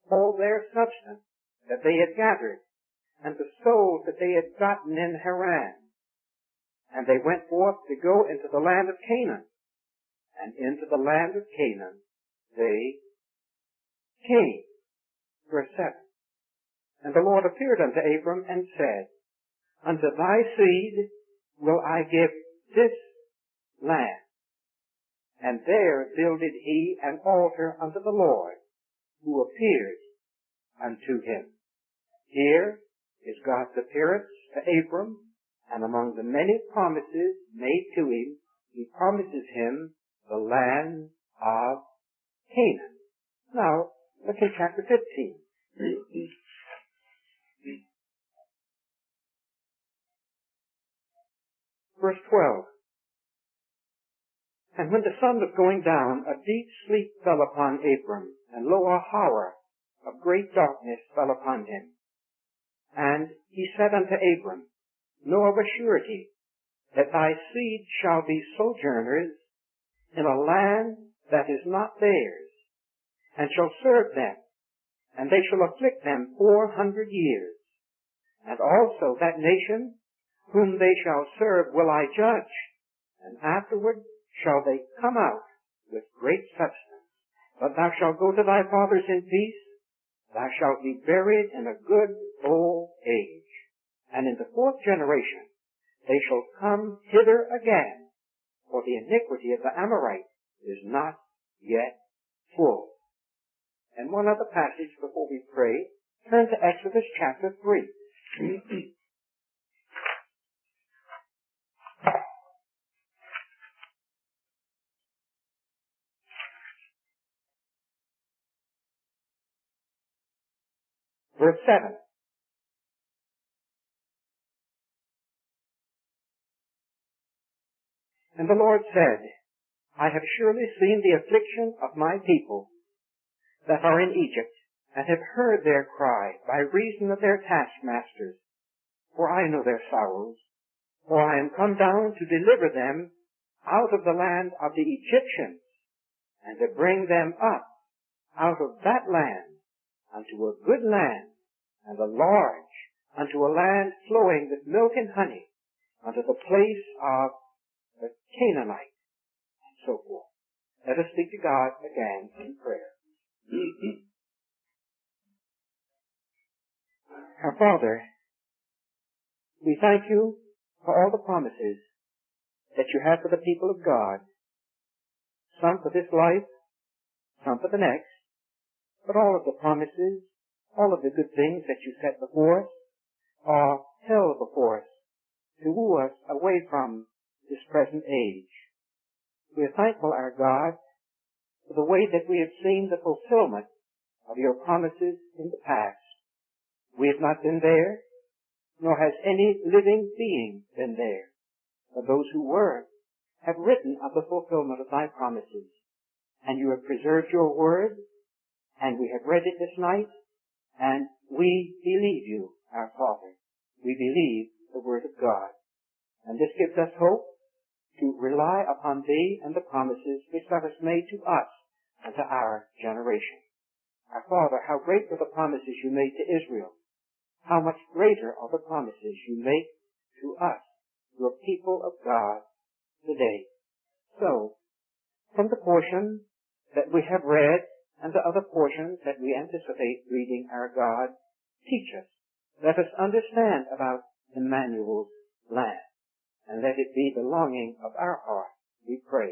all their substance that they had gathered, and the souls that they had gotten in Haran. And they went forth to go into the land of Canaan. And into the land of Canaan they came. Verse 7. And the Lord appeared unto Abram and said, Unto thy seed will I give this land. And there builded he an altar unto the Lord, who appeared unto him. Here is God's appearance to Abram, and among the many promises made to him, he promises him the land of Canaan. Now, look in chapter 15. Verse 12. And when the sun was going down, a deep sleep fell upon Abram, and lo, a horror of great darkness fell upon him. And he said unto Abram, Know of a surety that thy seed shall be sojourners in a land that is not theirs, and shall serve them, and they shall afflict them 400 years. And also that nation whom they shall serve will I judge, and afterward shall they come out with great substance. But thou shalt go to thy fathers in peace, thou shalt be buried in a good old age. And in the 4th generation they shall come hither again, for the iniquity of the Amorite is not yet full. And one other passage before we pray, turn to Exodus chapter 3. Verse 7. And the Lord said, I have surely seen the affliction of my people that are in Egypt, and have heard their cry by reason of their taskmasters. For I know their sorrows, for I am come down to deliver them out of the land of the Egyptians, and to bring them up out of that land unto a good land, and a large, unto a land flowing with milk and honey, unto the place of the Canaanite, and so forth. Let us speak to God again in prayer. Our Father, we thank you for all the promises that you have for the people of God, some for this life, some for the next, but all of the promises, all of the good things that you set before us are held before us to woo us away from this present age. We are thankful, our God, for the way that we have seen the fulfillment of your promises in the past. We have not been there, nor has any living being been there. But those who were have written of the fulfillment of thy promises. And you have preserved your word, and we have read it this night, and we believe you, our Father. We believe the word of God. And this gives us hope to rely upon thee and the promises which thou hast made to us and to our generation. Our Father, how great were the promises you made to Israel. How much greater are the promises you make to us, your people of God, today. So, from the portion that we have read and the other portions that we anticipate reading, our God, teach us. Let us understand about Emmanuel's land, and let it be the longing of our heart, we pray.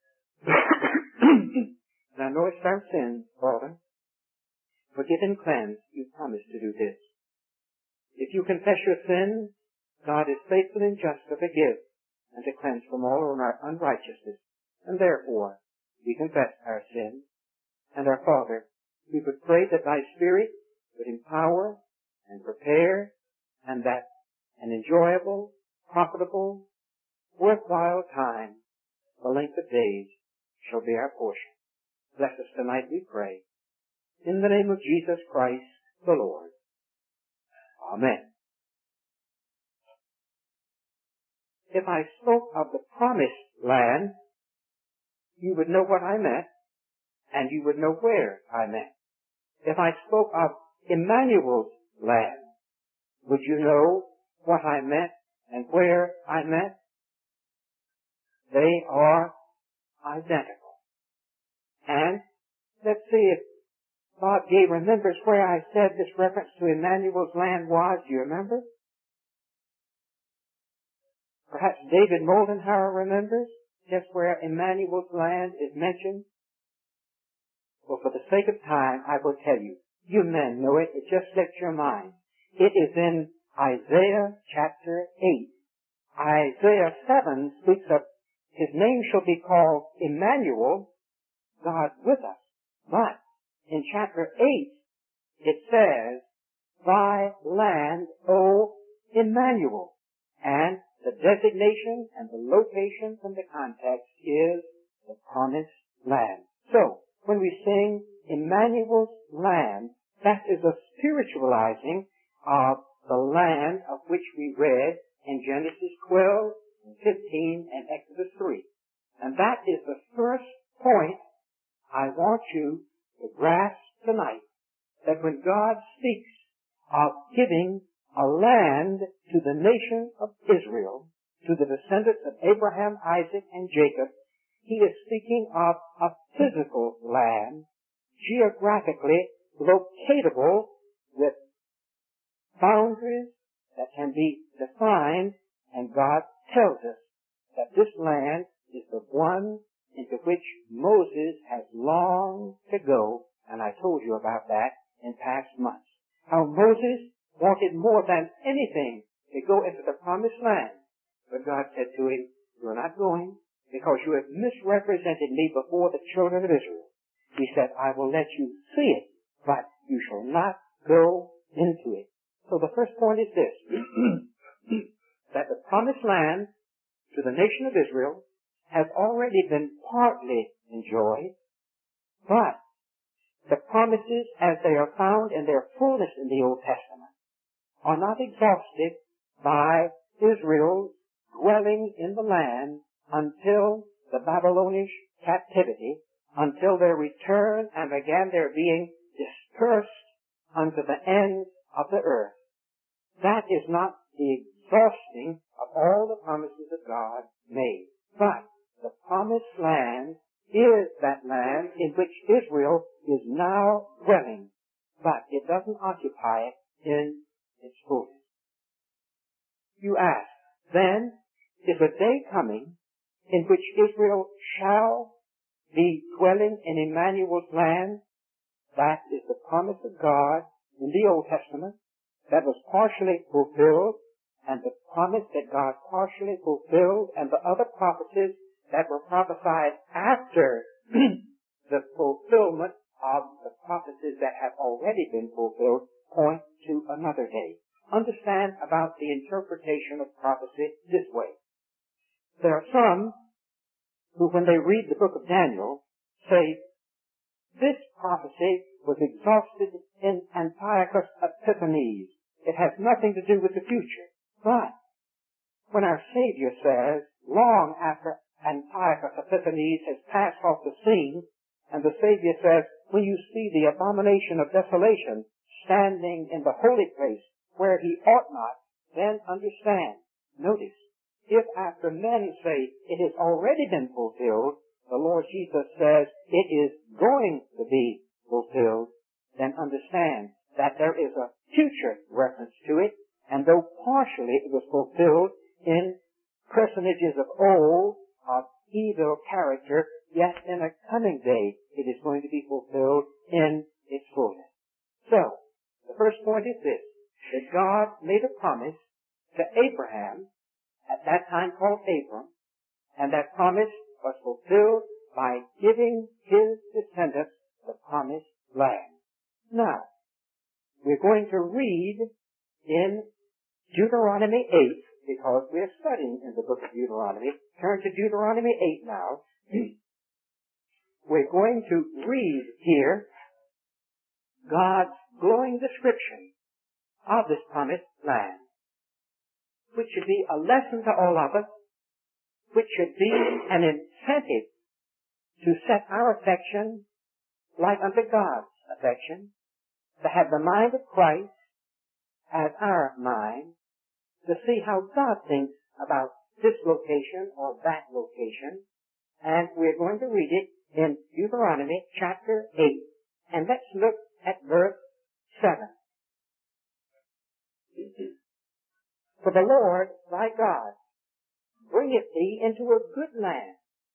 Thou knowest our sins, Father. Forgive and cleanse, you promise to do this. If you confess your sins, God is faithful and just to forgive and to cleanse from all unrighteousness. And therefore, we confess our sins. And our Father, we would pray that thy Spirit would empower and prepare, and that an enjoyable, profitable, worthwhile time, the length of days, shall be our portion. Bless us tonight, we pray. In the name of Jesus Christ, the Lord. Amen. If I spoke of the promised land, you would know what I meant, and you would know where I meant. If I spoke of Emmanuel's land, would you know what I meant and where I meant? They are identical. And let's see if Bob Gay remembers where I said this reference to Emmanuel's land was. Do you remember? Perhaps David Moldenhauer remembers just where Emmanuel's land is mentioned. Well, for the sake of time, I will tell you. You men know it. It just slipped your mind. It is in Isaiah chapter 8. Isaiah 7 speaks of his name shall be called Emmanuel, God with us. But in chapter 8, it says, Thy land, O Emmanuel. And the designation and the location from the context is the promised land. So, when we sing Emmanuel's land, that is a spiritualizing of the land of which we read in Genesis 12, and 15, and Exodus 3. And that is the first point I want you to grasp tonight, that when God speaks of giving a land to the nation of Israel, to the descendants of Abraham, Isaac, and Jacob, he is speaking of a physical land, geographically locatable with boundaries that can be defined, and God tells us that this land is the one into which Moses has longed to go, and I told you about that in past months. How Moses wanted more than anything to go into the promised land, but God said to him, you're not going because you have misrepresented me before the children of Israel. He said, I will let you see it, but you shall not go into it. So the first point is this, that the promised land to the nation of Israel has already been partly enjoyed, but the promises as they are found in their fullness in the Old Testament are not exhausted by Israel's dwelling in the land until the Babylonish captivity, until their return and again their being dispersed unto the ends of the earth. That is not the exhausting of all the promises of God made. But the promised land is that land in which Israel is now dwelling, but it doesn't occupy it in its fullness. You ask, then, is a day coming in which Israel shall be dwelling in Emmanuel's land? That is the promise of God in the Old Testament that was partially fulfilled, and the promise that God partially fulfilled, and the other prophecies that were prophesied after the fulfillment of the prophecies that have already been fulfilled point to another day. Understand about the interpretation of prophecy this way. There are some who, when they read the book of Daniel, say, this prophecy was exhausted in Antiochus Epiphanes. It has nothing to do with the future. But when our Savior says, long after Antiochus Epiphanes has passed off the scene, and the Savior says, when you see the abomination of desolation standing in the holy place where he ought not, then understand. Notice, if after men say it has already been fulfilled, the Lord Jesus says it is going to be fulfilled, then understand that there is a future reference to it, and though partially it was fulfilled in personages of old, of evil character, yet in a coming day it is going to be fulfilled in its fullness. So, the first point is this, that God made a promise to Abraham, at that time called Abram, and that promise was fulfilled by giving his descendants the promised land. Now, we're going to read in Deuteronomy 8, because we're studying in the book of Deuteronomy. Turn to Deuteronomy 8 now. We're going to read here God's glowing description of this promised land, which should be a lesson to all of us, which should be an incentive to set our affection like unto God's affection, to have the mind of Christ as our mind, to see how God thinks about this location or that location. And we're going to read it in Deuteronomy chapter 8. And let's look at verse 7. For the Lord thy God bringeth thee into a good land,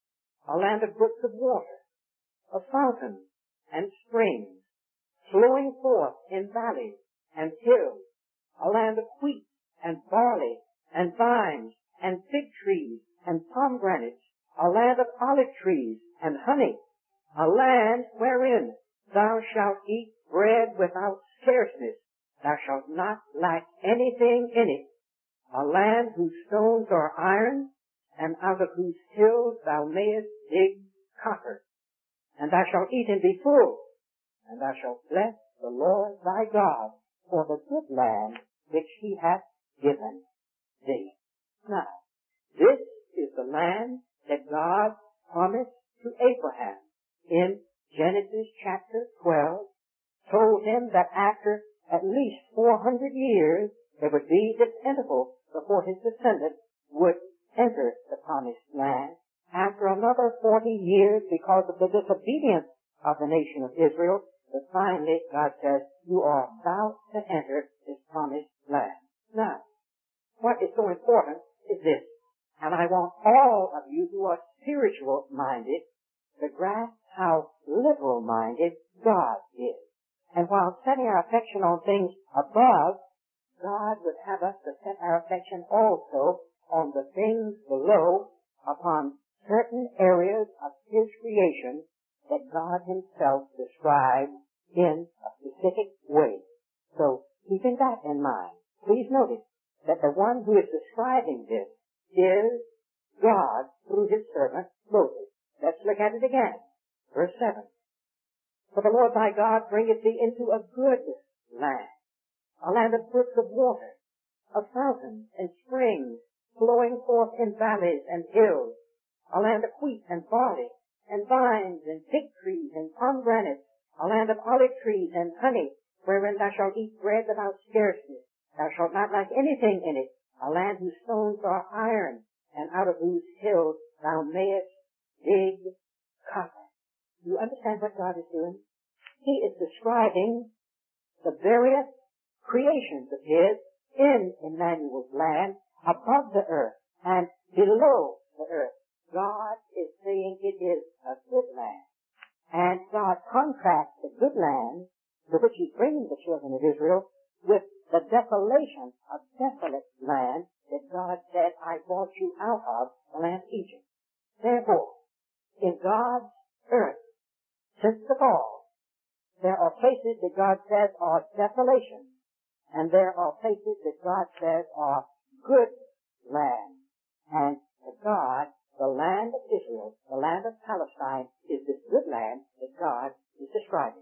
a land of brooks of water, of fountains and springs, flowing forth in valleys and hills, a land of wheat and barley and vines and fig trees and pomegranates, a land of olive trees and honey, a land wherein thou shalt eat bread without scarceness, thou shalt not lack anything in it, a land whose stones are iron, and out of whose hills thou mayest dig copper. And thou shalt eat and be full, and thou shalt bless the Lord thy God for the good land which he hath given thee. Now, this is the land that God promised to Abraham in Genesis chapter 12, told him that after at least 400 years there would be this interval before his descendants would enter the promised land. After another 40 years, because of the disobedience of the nation of Israel, but finally God says, you are about to enter this promised land. Now, what is so important is this, and I want all of you who are spiritual-minded to grasp how literal-minded God is. And while setting our affection on things above, God would have us to set our affection also on the things below, upon certain areas of his creation that God himself described in a specific way. So, keeping that in mind, please notice that the one who is describing this is God through his servant Moses. Let's look at it again. Verse 7. For the Lord thy God bringeth thee into a good land, a land of brooks of water, of fountains and springs, flowing forth in valleys and hills, a land of wheat and barley, and vines and fig trees and pomegranates, a land of olive trees and honey, wherein thou shalt eat bread without scarceness. Thou shalt not lack anything in it, a land whose stones are iron, and out of whose hills thou mayest dig copper. You understand what God is doing? He is describing the various creations of his in Emmanuel's land, above the earth and below the earth. God is saying it is a good land. And God contrasts the good land to which he's bringing the children of Israel with the desolation of desolate land that God said, I brought you out of the land of Egypt. Therefore, in God's earth, since the fall, there are places that God says are desolation, and there are places that God says are good land. And to God, the land of Israel, the land of Palestine, is this good land that God is describing.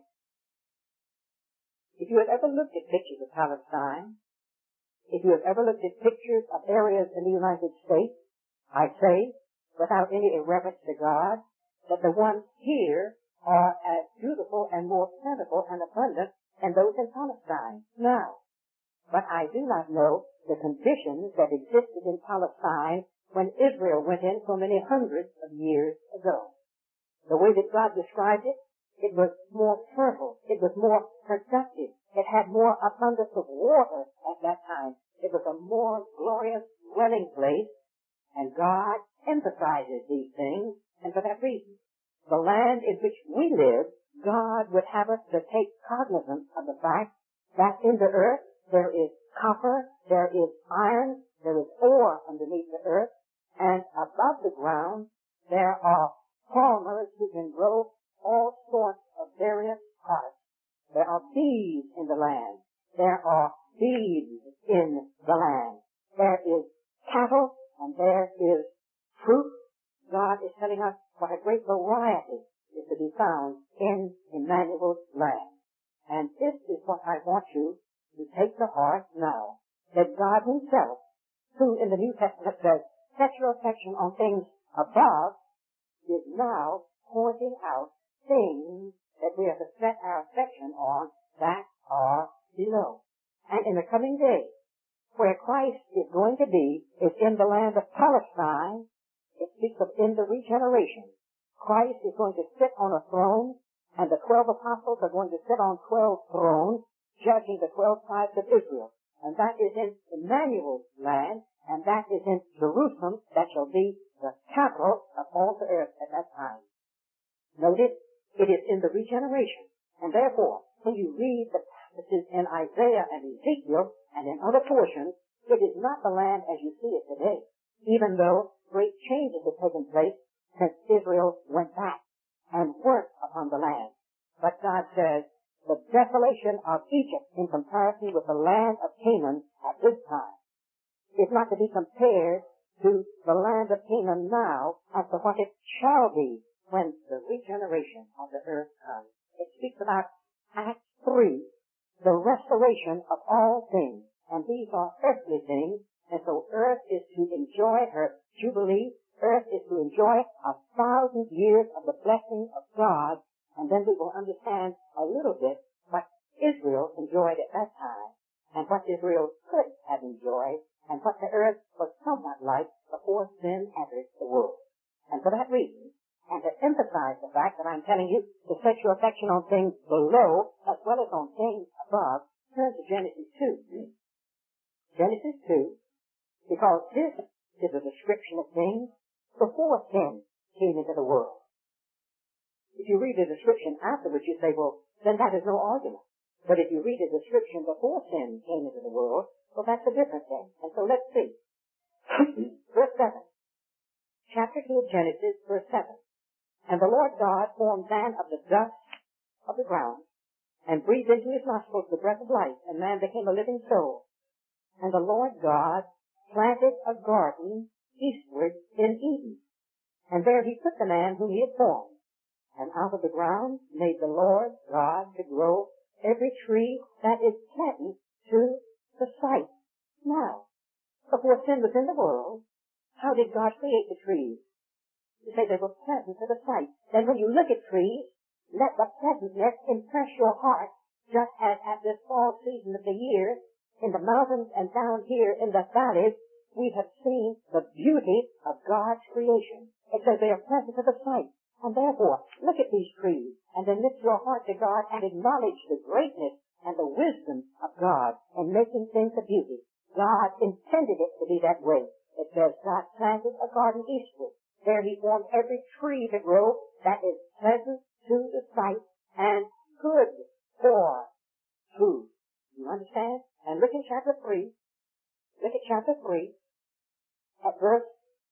If you have ever looked at pictures of Palestine, if you have ever looked at pictures of areas in the United States, I say, without any irreverence to God, that the ones here are as beautiful and more plentiful and abundant than those in Palestine now. But I do not know the conditions that existed in Palestine when Israel went in so many hundreds of years ago. The way that God described it, it was more fertile. It was more productive. It had more abundance of water at that time. It was a more glorious dwelling place. And God emphasizes these things. And for that reason, the land in which we live, God would have us to take cognizance of the fact that in the earth there is copper, there is iron, there is ore underneath the earth, and above the ground there are farmers who can grow all sorts of various products. There are bees in the land. There are seeds in the land. There is cattle and there is fruit. God is telling us what a great variety is to be found in Emmanuel's land. And this is what I want you to take to heart now, that God himself, who in the New Testament says, set your affection on things above, is now pointing out things that we are to set our affection on that below. And in the coming day, where Christ is going to be is in the land of Palestine. It speaks of in the regeneration. Christ is going to sit on a throne, and the 12 apostles are going to sit on 12 thrones, judging the 12 tribes of Israel. And that is in Emmanuel's land, and that is in Jerusalem, that shall be the capital of all the earth at that time. Notice, it is in the regeneration. And therefore, when you read the passages in Isaiah and Ezekiel and in other portions, it is not the land as you see it today, even though great changes have taken place since Israel went back and worked upon the land. But God says, the desolation of Egypt in comparison with the land of Canaan at this time is not to be compared to the land of Canaan now as to what it shall be when the regeneration of the earth comes. It speaks about Acts 3, the restoration of all things. And these are earthly things. And so earth is to enjoy her jubilee. Earth is to enjoy 1,000 years of the blessing of God. And then we will understand a little bit what Israel enjoyed at that time, and what Israel could have enjoyed, and what the earth was somewhat like before sin entered the world. And for that reason, and to emphasize the fact that I'm telling you to set your affection on things below as well as on things above, turn to Genesis 2. Genesis 2, because this is a description of things before sin came into the world. If you read the description afterwards, you say, well, then that is no argument. But if you read the description before sin came into the world, well, that's a different thing. And so let's see. Verse 7. Chapter 2 of Genesis, verse 7. And the Lord God formed man of the dust of the ground, and breathed into his nostrils the breath of life, and man became a living soul. And the Lord God planted a garden eastward in Eden, and there he put the man whom he had formed. And out of the ground made the Lord God to grow every tree that is pleasant to the sight. Now, before sin was in the world, how did God create the trees? You say they were pleasant to the sight. Then when you look at trees, let the pleasantness impress your heart, just as at this fall season of the year, in the mountains and down here in the valleys, we have seen the beauty of God's creation. It says they are pleasant to the sight. And therefore, look at these trees, and then lift your heart to God and acknowledge the greatness and the wisdom of God in making things of beauty. God intended it to be that way. It says God planted a garden eastward. There he formed every tree to grow that is pleasant to the sight and good for food. You understand? And look in chapter 3. Look at chapter 3 at verse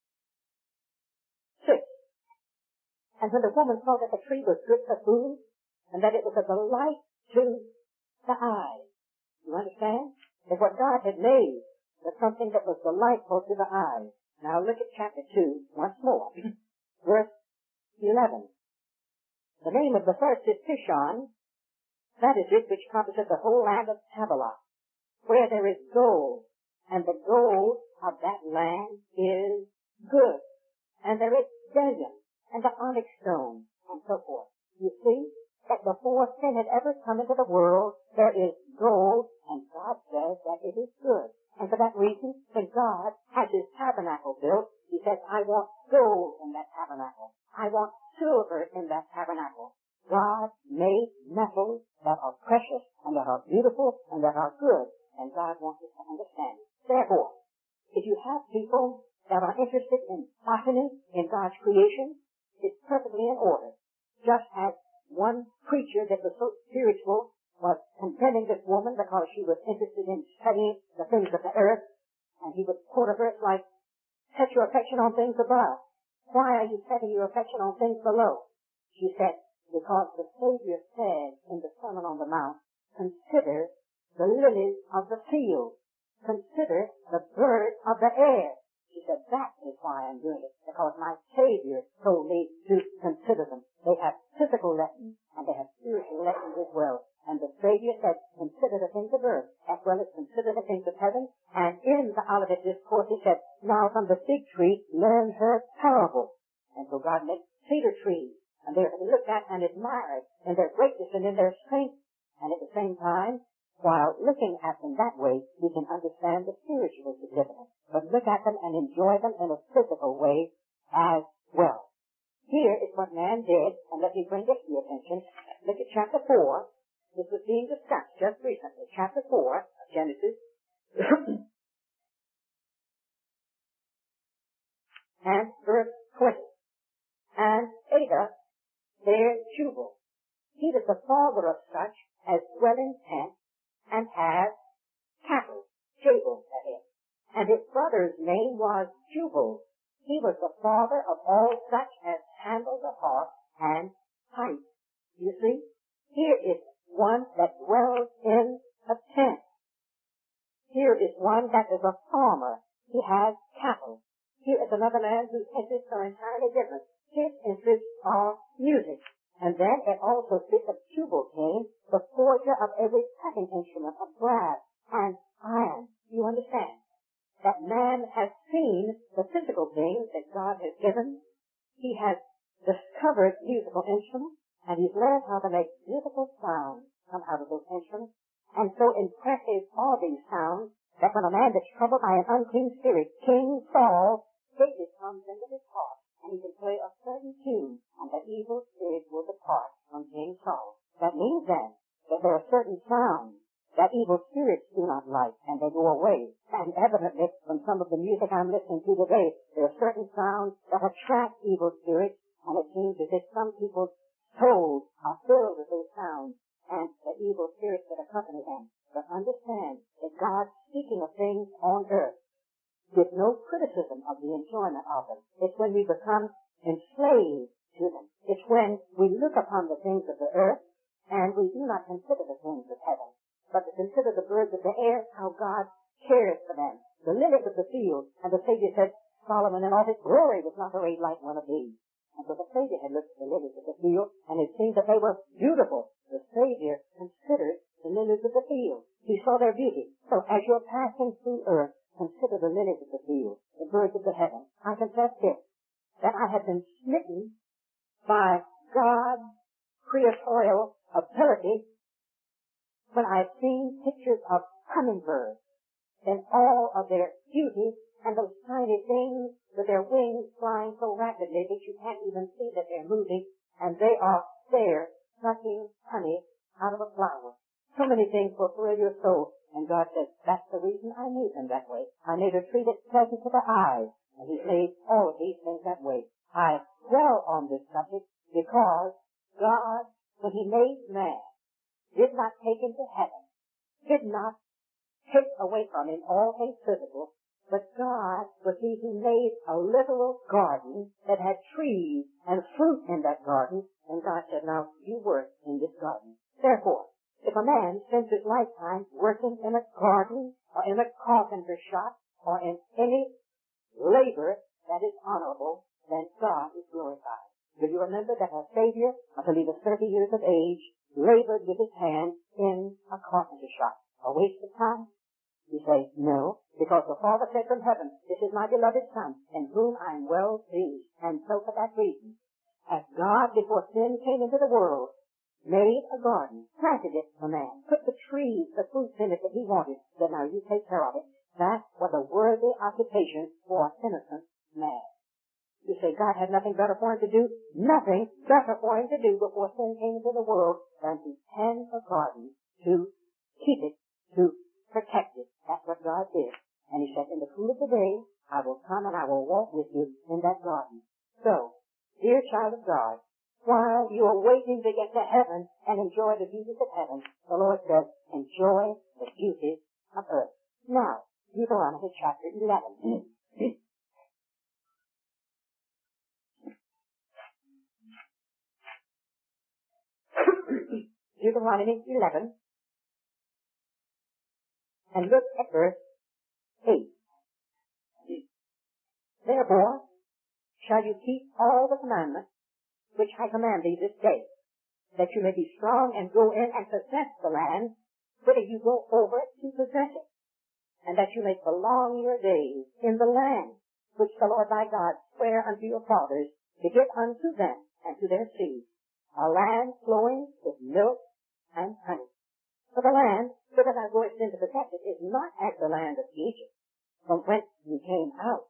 6. And when the woman saw that the tree was good for food, and that it was a delight to the eyes. You understand? That what God had made was something that was delightful to the eyes. Now look at chapter 2 once more. Verse 11. The name of the first is Pishon. That is it which compasseth the whole land of Havilah, where there is gold, and the gold of that land is good. And there is bdellium, and the onyx stone, and so forth. You see that before sin had ever come into the world, there is gold, and God says that it is good. And for that reason, when God has his tabernacle built, he says, I want gold in that tabernacle. I want silver in that tabernacle. God made metals that are precious, and that are beautiful, and that are good. And God wants us to understand it. Therefore, if you have people that are interested in botany, in God's creation, it's perfectly in order. Just as one preacher that was so spiritual was condemning this woman because she was interested in studying the things of the earth, and he would quote a verse like, set your affection on things above. Why are you setting your affection on things below? She said, because the Savior said in the Sermon on the Mount, consider the lilies of the field. Consider the birds of the air. She said, that is why I'm doing it, because my Savior told me to consider them. They have physical lessons, and they have spiritual lessons as well. And the Savior said, consider the things of earth, as well as consider the things of heaven. And in the Olivet Discourse, he said, now from the fig tree, learn her parable. And so God makes cedar trees, and they're looked at and admired in their greatness and in their strength. And at the same time, while looking at them that way, we can understand the spiritual significance. But look at them and enjoy them in a physical way as well. Here is what man did, and let me bring this to your attention. Look at chapter 4. This was being discussed just recently. Chapter 4 of Genesis. And verse 20. And Ada bare Jubal. He was the father of such as dwell in tents and have cattle, Jabal that is. And his brother's name was Jubal. He was the father of all such as handle the harp and pipe. You see, here is one that dwells in a tent. Here is one that is a farmer. He has cattle. Here is another man whose interests are entirely different. His interests are music. And then it also speaks of Tubal-Cain, the forger of every cutting instrument of brass and iron. You understand? That man has seen the physical things that God has given. He has discovered musical instruments, and he's learned how to make beautiful sounds come out of those instruments. And so impressive are these sounds that when a man is troubled by an unclean spirit, King Saul, David comes into his heart, and he can play a certain tune, and the evil spirit will depart from King Saul. That means then that there are certain sounds that evil spirits do not like, and they go away. And evidently, from some of the music I'm listening to today, there are certain sounds that attract evil spirits, and it seems as if some people's souls are filled with those sounds, and the evil spirits that accompany them. But understand that God's speaking of things on earth with no criticism of the enjoyment of them. It's when we become enslaved to them. It's when we look upon the things of the earth and we do not consider the things of heaven, but to consider the birds of the air, how God cares for them. The lilies of the field, and the Savior said, Solomon in all his glory was not arrayed like one of these. And so the Savior had looked at the lilies of the field, and it seemed that they were beautiful. The Savior considered the lilies of the field. He saw their beauty. So as you're passing through earth, consider the lilies of the field, the birds of the heaven. I confess this, that I have been smitten by God's creatorial ability when I've seen pictures of hummingbirds in all of their beauty, and those tiny things with their wings flying so rapidly that you can't even see that they're moving, and they are there sucking honey out of a flower. So many things will thrill your soul. And God says, that's the reason I made them that way. I made a tree that's pleasant to the eyes. And He's made all of these things that way. I dwell on this subject because God, when He made man, did not take him to heaven, did not take away from him all things physical, but God was He who made a literal garden that had trees and fruit in that garden. And God said, now you work in this garden. Therefore, if a man spends his lifetime working in a garden or in a carpenter shop or in any labor that is honorable, then God is glorified. Do you remember that our Savior, until he was 30 years of age, labored with his hands in a carpenter shop? A waste of time? You say, no, because the Father said from heaven, this is my beloved Son, in whom I am well pleased. And so for that reason, as God, before sin came into the world, made a garden, planted it for man, put the trees, the fruits in it that He wanted, said, now you take care of it. That was a worthy occupation for an innocent man. You say God had nothing better for him to do? Nothing better for him to do before sin came into the world than to tend a garden, to keep it, to protect it. That's what God did. And He said, in the cool of the day, I will come and I will walk with you in that garden. So, dear child of God, while you are waiting to get to heaven and enjoy the beauties of heaven, the Lord says, enjoy the beauties of earth. Now, Deuteronomy chapter 11. Deuteronomy 11. And look at verse 8. Therefore, shall you keep all the commandments which I command thee this day, that you may be strong and go in and possess the land, whither you go over to possess it, and that you may prolong your days in the land which the Lord thy God sware unto your fathers to give unto them and to their seed, a land flowing with milk and honey. For the land so that thou goest in to possess it, is not as the land of Egypt, from whence you came out,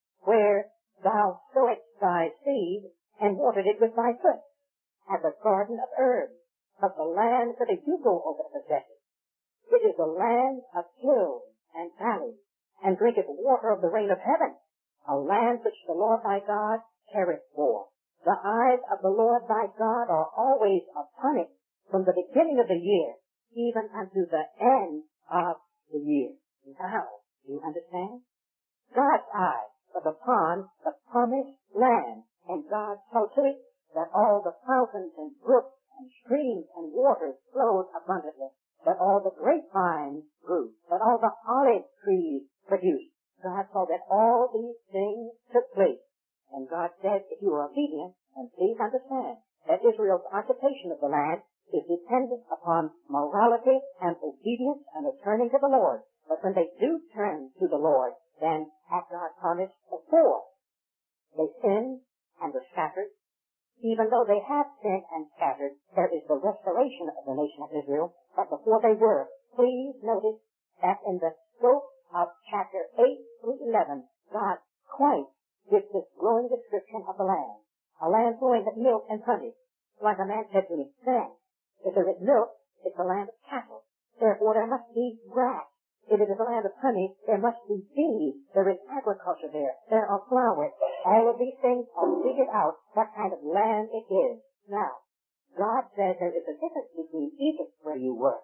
where thou sowedst thy seed and watered it with thy foot, as a garden of herbs, but the land whither you go over to possess it. It is a land of hills and valleys, and drinketh water of the rain of heaven, a land which the Lord thy God careth for. The eyes of the Lord thy God are always upon it, from the beginning of the year, even unto the end of the year. Now, do you understand? God's eye was upon the promised land, and God saw to it that all the fountains and brooks and streams and waters flowed abundantly, that all the grapevines grew, that all the olive trees produced. God saw that all these things took place. And God said, if you are obedient, and please understand that Israel's occupation of the land is dependent upon morality and obedience and a turning to the Lord. But when they do turn to the Lord, then, as God promised before, they sinned and were scattered. Even though they have sinned and scattered, there is the restoration of the nation of Israel. But before they were, please notice that in the scope of chapter 8 through 11, God quite gives this glowing description of the land. A land flowing with milk and honey. Like a man said to me, then, if there is milk, it's a land of cattle. Therefore there must be grass. If it is a land of honey, there must be bees. There is agriculture there. There are flowers. All of these things are figured out what kind of land it is. Now, God says there is a difference between Egypt where you were.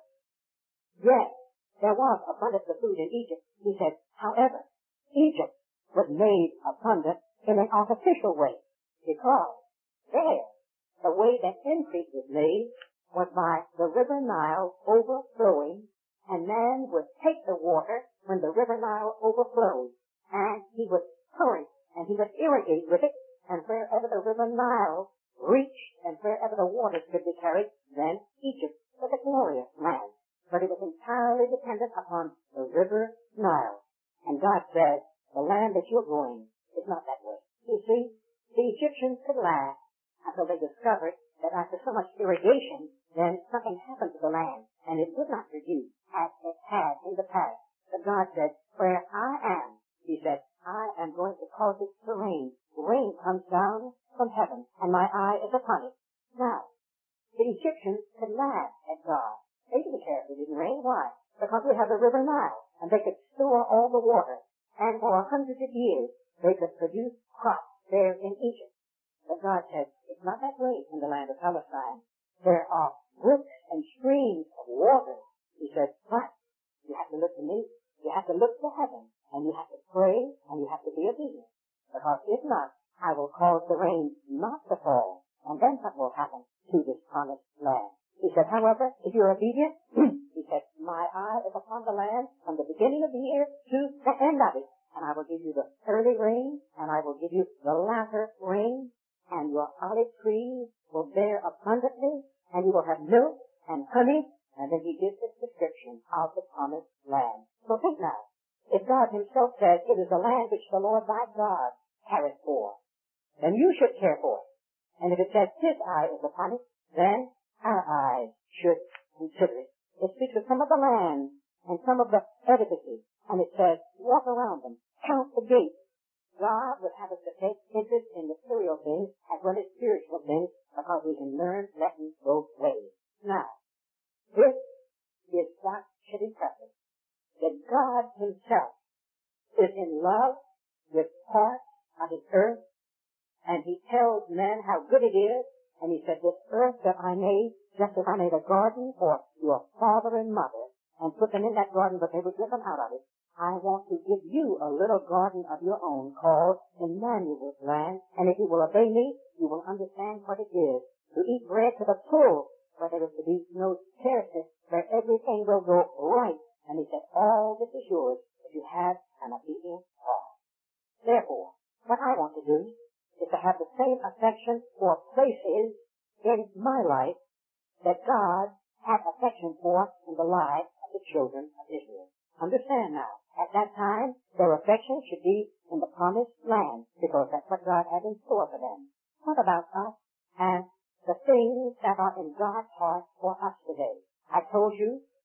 Yes, there was abundance of food in Egypt. He said, however, Egypt was made abundant in an artificial way, because there, the way that increase was made was by the river Nile overflowing, and man would take the water when the river Nile overflowed, and he would current, and he would irrigate with it, and wherever the river Nile reached, and wherever the waters could be carried, then Egypt was a glorious land. But it was entirely dependent upon the river Nile. And God said, the land that you're going is not that way. You see, the Egyptians could laugh until they discovered that after so much irrigation, then something happened to the land, and it would not produce as it had in the past. But God said, where I am, he said, I am going to cause it to rain. Rain comes down from heaven, and my eye is upon it. Now, the Egyptians could laugh at God. They didn't care if it didn't rain. Why? Because we have the river Nile, and they could store all the water. And for hundreds of years, they could produce crops there in Egypt. But God said, it's not that way in the land of Palestine. There are brooks and streams of water. He said, but you have to look to me. You have to look to heaven, and you have to pray, and you have to be obedient. Because if not, I will cause the rain not to fall. And then what will happen to this promised land? He said, however, if you're obedient, he said, my eye is upon the land from the beginning of the year to the end of it. And I will give you the early rain, and I will give you the latter rain, and your olive trees will bear abundantly, and you will have milk and honey. And then he gives this description of the promised land. So think now, if God himself says it is the land which the Lord thy God careth for, then you should care for it. And if it says his eye is upon it, then our eyes should consider it. It speaks of some of the land and some of the edifices, and it says, walk around them, count the gates. God would have us to take interest in material things as well as spiritual things, because we can learn lessons both ways. Now, this is what should impress us, that God himself is in love with part of his earth, and he tells men how good it is, and he said, this earth that I made, just as I made a garden for your father and mother, and put them in that garden, but they were driven out of it, I want to give you a little garden of your own called Emmanuel's land, and if you will obey me, you will understand what it is to eat bread to the full, where there is to be no scarcity, where everything will go right. And he said, all this is yours if you have an obedient heart. Therefore, what I want to do is to have the same affection for places in my life that God had affection for in the lives of the children of Israel. Understand now, at that time, their affection should be in the promised land, because that's what God had in store for them. What about us and the things that are in God's heart for us today? I told you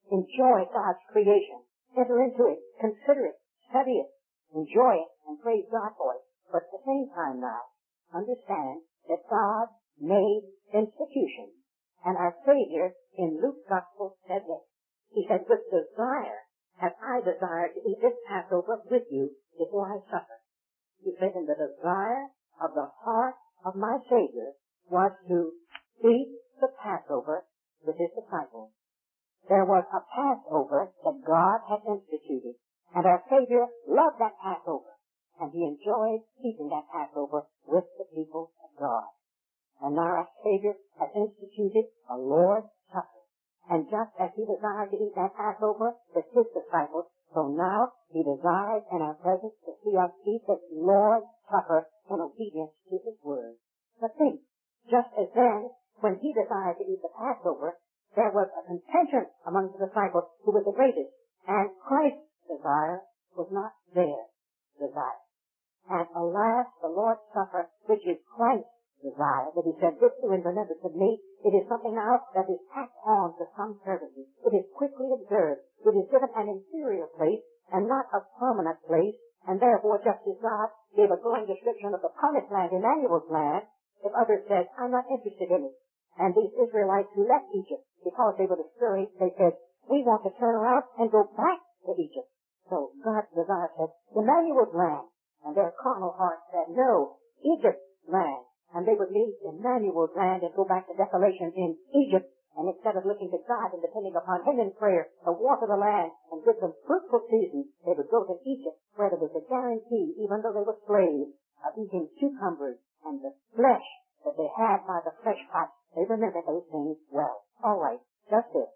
enjoy God's creation. Enter into it, consider it, study it, enjoy it, and praise God for it. But at the same time now, understand that God made institutions. And our Savior in Luke's Gospel said this. He said, with desire have I desired to eat this Passover with you before I suffer. He said, and the desire of the heart of my Savior was to eat the Passover with his disciples. There was a Passover that God had instituted, and our Savior loved that Passover, and he enjoyed eating that Passover with the people of God. And now our Savior has instituted a Lord's Supper. And just as he desired to eat that Passover with his disciples, so now he desires in our presence to see us eat this Lord's Supper in obedience to his word. But think, just as then, when he desired to eat the Passover, there was a contention among the disciples who was the greatest. And Christ's desire was not their desire. And alas, the Lord's Supper, which is Christ's desire, that he said, this do in remembrance of me, it is something now that is tacked on to some services. It is quickly observed. It is given an inferior place and not a prominent place, and therefore just as God gave a glowing description of the promised land, Emmanuel's land, if others said, I'm not interested in it. And these Israelites who left Egypt because they were discouraged, they said, we want to turn around and go back to Egypt. So God's desire said, Emmanuel's land. And their carnal heart said, no, Egypt's land. And they would leave Emmanuel's land and go back to desolation in Egypt. And instead of looking to God and depending upon him in prayer to water the land and give them fruitful seasons, they would go to Egypt where there was a guarantee, even though they were slaves, of eating cucumbers and the flesh that they had by the flesh pot. They remember those things well. All right, just this.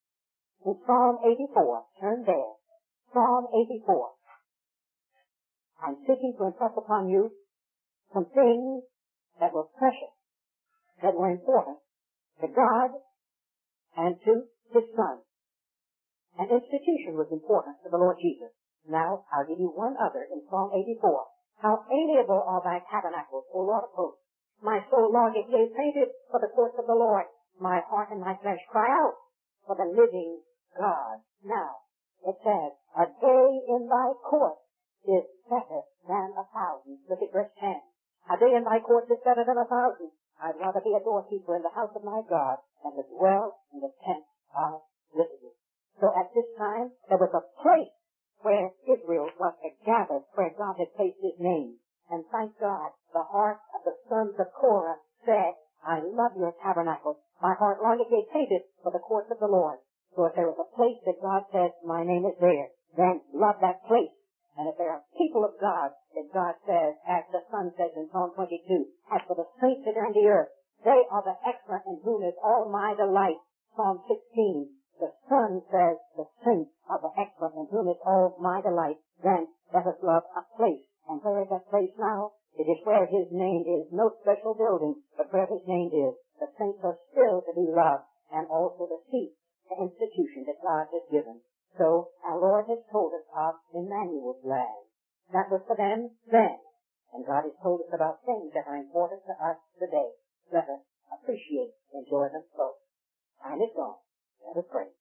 In Psalm 84, turn there. Psalm 84. I'm seeking to impress upon you some things that were precious, that were important to God and to his Son. An institution was important to the Lord Jesus. Now, I'll give you one other in Psalm 84. How amiable are thy tabernacles, O Lord of hosts. My soul longeth, yea, fainted for the courts of the Lord. My heart and my flesh cry out for the living God. Now, it says, a day in thy courts is better than 1,000. Look at verse 10. A day in thy courts is better than 1,000. I'd rather be a doorkeeper in the house of my God than to dwell in the tent of wickedness. So at this time, there was a place where Israel was to gather, where God had placed his name. And thank God, the heart of the sons of Korah said, I love your tabernacle. My heart longeth, yea, fainted for the courts of the Lord. So if there was a place that God says, my name is there, then love that place. And if there are people of God that God says, as the Son says in Psalm 22, as for the saints that are in the earth, they are the excellent in whom is all my delight. Psalm 16, the Son says, the saints are the excellent in whom is all my delight. Then let us love a place. And where is that place now? It is where his name is. No special building, but where his name is. The saints are still to be loved, and also the seat, the institution that God has given. So our Lord has told us of Emmanuel's land. That was for them then. And God has told us about things that are important to us today. Let us appreciate, enjoy them both. Time is gone. Let us pray.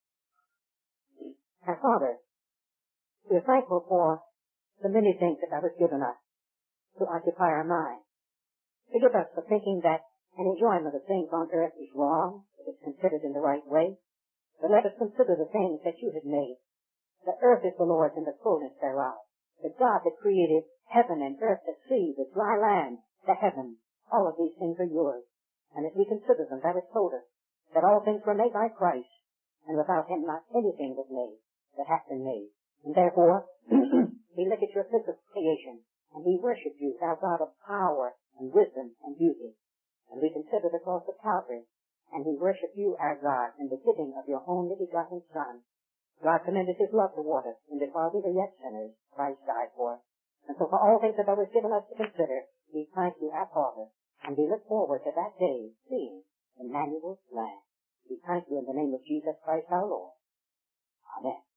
Our Father, we are thankful for the many things that thou hast given us to occupy our mind. Forgive us for thinking that an enjoyment of things on earth is wrong, if it's considered in the right way. But let us consider the things that you have made. The earth is the Lord's and the fullness thereof. The God that created heaven and earth, the sea, the dry land, the heavens, all of these things are yours. And as we consider them, thou hast told us that all things were made by Christ, and without him not anything was made that hath been made. And therefore, we look at your physical creation, and we worship you, thou God of power and wisdom and beauty. And we consider the cross of Calvary, and we worship you, our God, in the giving of your only begotten Son. God commended his love toward us, and that while we were yet sinners, Christ died for us. And so for all things that thou hast given us to consider, we thank you, our Father, and we look forward to that day, seeing Emmanuel's land. We thank you in the name of Jesus Christ our Lord. Amen.